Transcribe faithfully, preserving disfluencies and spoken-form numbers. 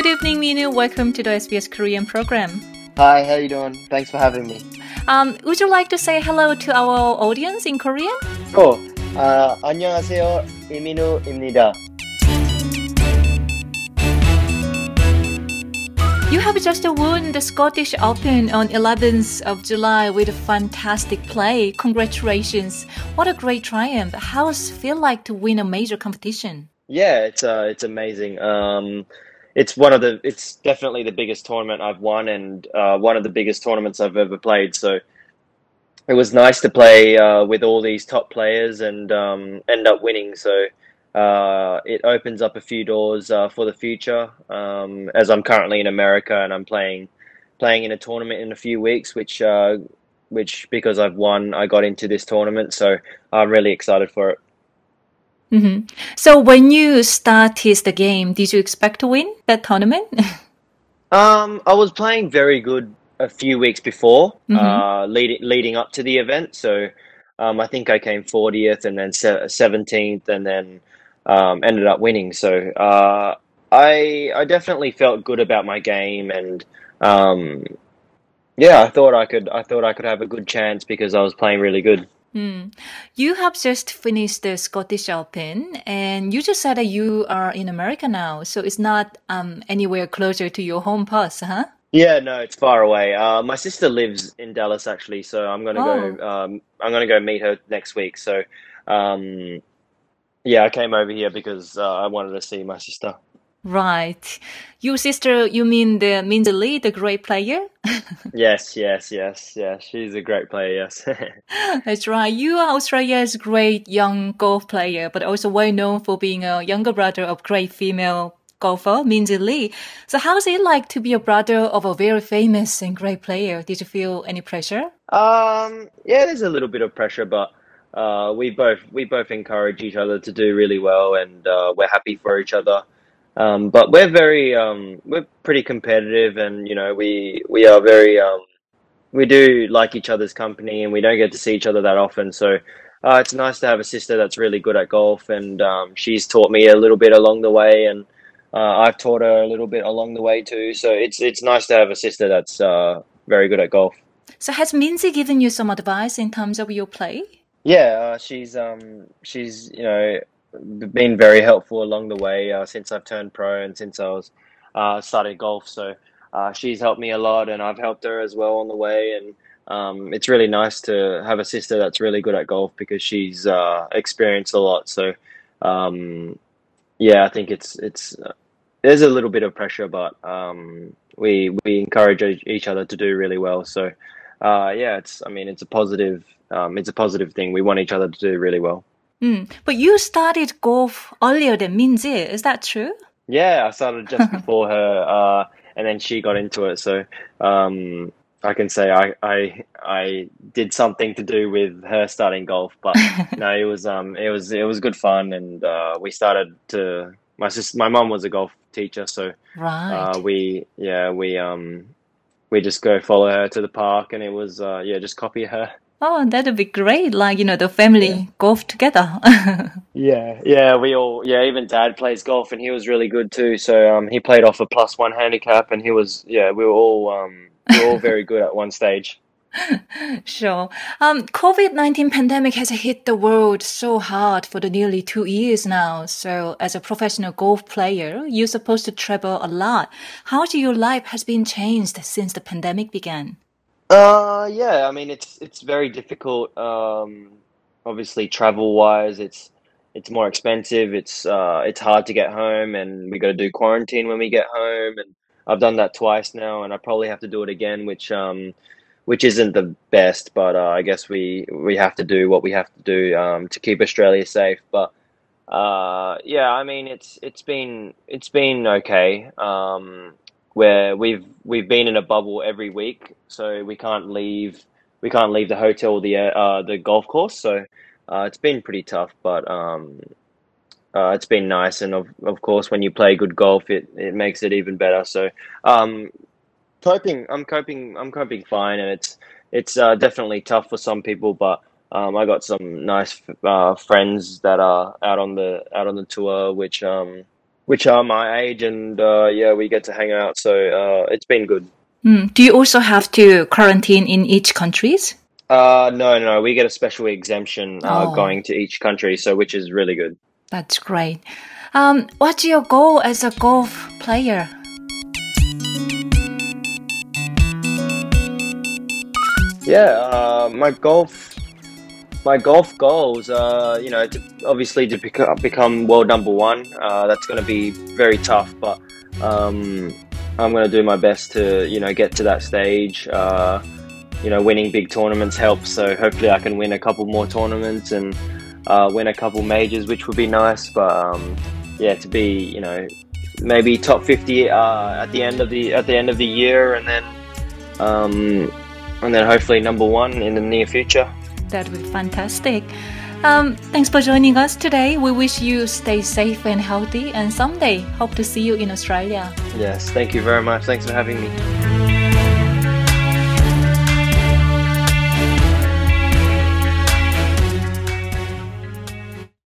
Good evening, Minu. Welcome to the S B S Korean program. Hi, how you doing? Thanks for having me. Um, would you like to say hello to our audience in Korean? Sure. 아, 안녕하세요. 이민우입니다. You have just won the Scottish Open on eleventh of July with a fantastic play. Congratulations. What a great triumph. How does it feel like to win a major competition? Yeah, it's uh, it's amazing. Um, it's one of the, it's definitely the biggest tournament I've won, and uh, one of the biggest tournaments I've ever played. So it was nice to play uh, with all these top players and um, end up winning. So uh, it opens up a few doors uh, for the future. Um, as I'm currently in America and I'm playing playing in a tournament in a few weeks, which uh, which because I've won, I got into this tournament. So I'm really excited for it. Mm-hmm. So when you started the game, did you expect to win that tournament? Um, I was playing very good a few weeks before, Mm-hmm. uh, leading leading up to the event. So, um, I think I came fortieth and then se- seventeenth, and then um, ended up winning. So, uh, I I definitely felt good about my game, and um, yeah, I thought I could I thought I could have a good chance because I was playing really good. Mm. You have just finished the Scottish Open, and you just said that you are in America now, so it's not um, anywhere closer to your home pass, huh? Yeah, no, it's far away. Uh, my sister lives in Dallas actually, so I'm gonna Oh, go. Um, I'm gonna go meet her next week. So, um, yeah, I came over here because uh, I wanted to see my sister. right. Your sister, you mean the Minzy Lee, the great player? Yes, yes, yes, yes. She's a great player. Yes. That's right. You are Australia's great young golf player, but also well known for being a younger brother of great female golfer, Minzy Lee. So how's it like to be a brother of a very famous and great player? Did you feel any pressure? Um, yeah, there's a little bit of pressure, but uh, we both we both encourage each other to do really well, and uh, we're happy for each other. Um, but we're very um, we're pretty competitive, and you know we we are very um, we do like each other's company, and we don't get to see each other that often. So uh, it's nice to have a sister that's really good at golf, and um, she's taught me a little bit along the way, and uh, I've taught her a little bit along the way too. So it's it's nice to have a sister that's uh, very good at golf. So has Minzy given you some advice in terms of your play? Yeah, uh, she's um she's you know been very helpful along the way uh, since I've turned pro and since I was uh, started golf. So uh, she's helped me a lot, and I've helped her as well on the way. And um, it's really nice to have a sister that's really good at golf because she's uh, experienced a lot. So um, yeah, I think it's it's uh, there's a little bit of pressure, but um, we we encourage each each other to do really well. So uh, yeah, it's I mean it's a positive um, it's a positive thing. We want each other to do really well. Mm. But you started golf earlier than Minzy, is that true? Yeah, I started just before her, uh, and then she got into it. So um, I can say I, I I did something to do with her starting golf, but no, it was um it was it was good fun, and uh, we started to my sis my mom was a golf teacher, so uh, Right. we yeah we um we just go follow her to the park, and it was uh, yeah just copy her. Oh, that'd be great. Like, you know, the Yeah. family golf together. Yeah, yeah, we all, yeah, even Dad plays golf and he was really good too. So um, he played off a plus one handicap, and he was, yeah, we were all, um, we were all very good at one stage. Sure. Um, COVID nineteen pandemic has hit the world so hard for the nearly two years now. So as a professional golf player, you're supposed to travel a lot. How do your life has been changed since the pandemic began? Uh, yeah, I mean it's it's very difficult. Um, obviously travel wise, it's it's more expensive. It's uh, it's hard to get home, and we got to do quarantine when we get home. And I've done that twice now, and I probably have to do it again, which um, which isn't the best, but uh, I guess we we have to do what we have to do um, to keep Australia safe. But uh, yeah, I mean it's it's been it's been okay. Um, where we've we've been in a bubble every week, so we can't leave we can't leave the hotel or the uh uh, the golf course. So uh, it's been pretty tough, but um, uh, it's been nice. And of of course, when you play good golf, it it makes it even better. So um, coping, I'm coping, I'm coping fine, and it's it's uh, definitely tough for some people, but um, I got some nice uh, friends that are out on the out on the tour, which um, which are my age, and uh, yeah, we get to hang out. So uh, it's been good. Mm. Do you also have to quarantine in each countries? Uh, no, no, we get a special exemption uh, Oh, going to each country, so which is really good. that's great. Um, what's your goal as a golf player? Yeah, uh, my golf, my golf goals, uh, you know, to, obviously to become become world number one. Uh, that's going to be very tough, but um, I'm going to do my best to, you know, get to that stage. Uh, you know, winning big tournaments helps, so hopefully I can win a couple more tournaments and uh, win a couple majors, which would be nice. But um, yeah, to be, you know, maybe top fifty uh, at the end of the at the end of the year, and then um, and then hopefully number one in the near future. That would be fantastic. Um, thanks for joining us today. We wish you stay safe and healthy, and someday hope to see you in Australia. Yes, thank you very much. Thanks for having me.